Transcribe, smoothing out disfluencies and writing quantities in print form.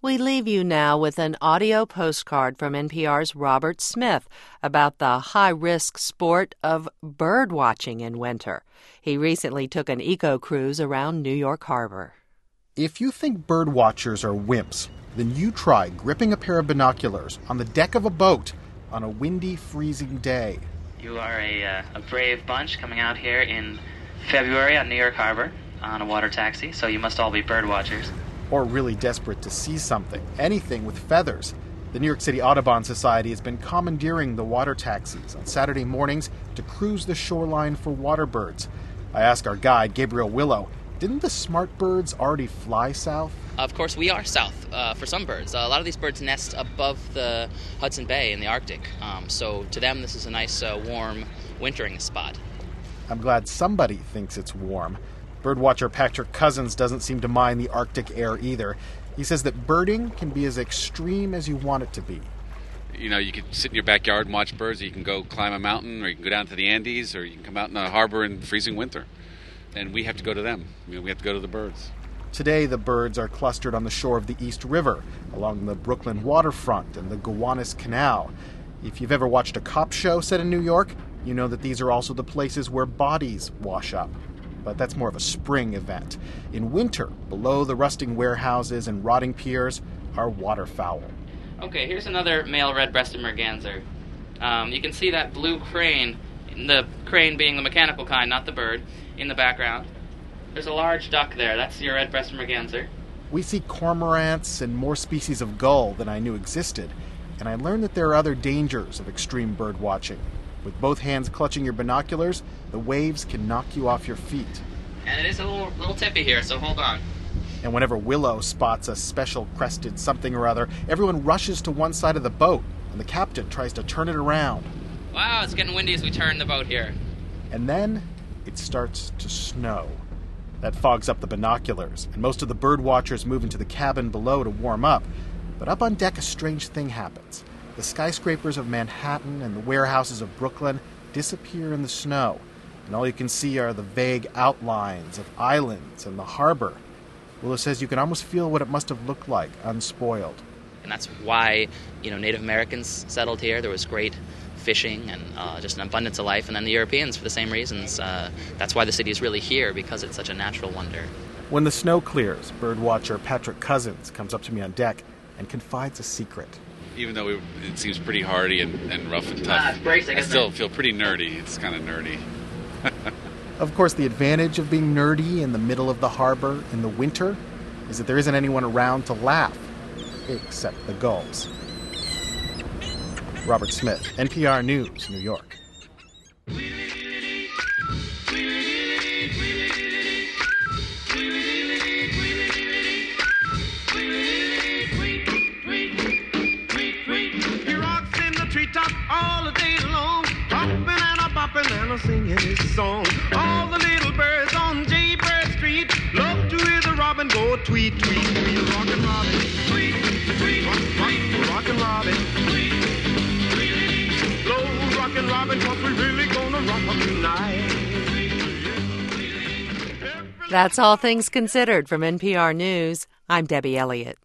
We leave you now with an audio postcard from NPR's Robert Smith about the high-risk sport of bird watching in winter. He recently took an eco-cruise around New York Harbor. If you think bird watchers are wimps, then you try gripping a pair of binoculars on the deck of a boat on a windy, freezing day. You are a brave bunch coming out here in February on New York Harbor on a water taxi, so you must all be bird watchers. Or really desperate to see something, anything with feathers. The New York City Audubon Society has been commandeering the water taxis on Saturday mornings to cruise the shoreline for water birds. I asked our guide, Gabriel Willow, didn't the smart birds already fly south? Of course, we are south for some birds. A lot of these birds nest above the Hudson Bay in the Arctic. So to them, this is a nice, warm wintering spot. I'm glad somebody thinks it's warm. Birdwatcher Patrick Cousins doesn't seem to mind the Arctic air either. He says that birding can be as extreme as you want it to be. You know, you can sit in your backyard and watch birds, or you can go climb a mountain, or you can go down to the Andes, or you can come out in the harbor in freezing winter. And we have to go to them. You know, we have to go to the birds. Today, the birds are clustered on the shore of the East River, along the Brooklyn waterfront and the Gowanus Canal. If you've ever watched a cop show set in New York, you know that these are also the places where bodies wash up. But that's more of a spring event. In winter, below the rusting warehouses and rotting piers, are waterfowl. Okay, here's another male red-breasted merganser. You can see that blue crane, the crane being the mechanical kind, not the bird, in the background. There's a large duck there. That's your red-breasted merganser. We see cormorants and more species of gull than I knew existed, and I learned that there are other dangers of extreme bird watching. With both hands clutching your binoculars, the waves can knock you off your feet. And it is a little tippy here, so hold on. And whenever Willow spots a special crested something or other, everyone rushes to one side of the boat, and the captain tries to turn it around. Wow, it's getting windy as we turn the boat here. And then it starts to snow. That fogs up the binoculars, and most of the bird watchers move into the cabin below to warm up. But up on deck, a strange thing happens. The skyscrapers of Manhattan and the warehouses of Brooklyn disappear in the snow, and all you can see are the vague outlines of islands and the harbor. Willow says you can almost feel what it must have looked like, unspoiled. And that's why, Native Americans settled here. There was great fishing and just an abundance of life. And then the Europeans, for the same reasons. That's why the city is really here, because it's such a natural wonder. When the snow clears, birdwatcher Patrick Cousins comes up to me on deck and confides a secret. Even though it seems pretty hardy and rough and tough, I still feel pretty nerdy. It's kind of nerdy. Of course, the advantage of being nerdy in the middle of the harbor in the winter is that there isn't anyone around to laugh, except the gulls. Robert Smith, NPR News, New York. All the day long, hopping and a bopping and a singing his song. All the little birds on Jaybird Street love to hear the robin go tweet, tweet, tweet. Rockin' Robin, tweet, tweet, rockin' Robin, tweet, tweet. Blow rockin' Robin, 'cause we really gonna rock tonight. That's All Things Considered from NPR News. I'm Debbie Elliott.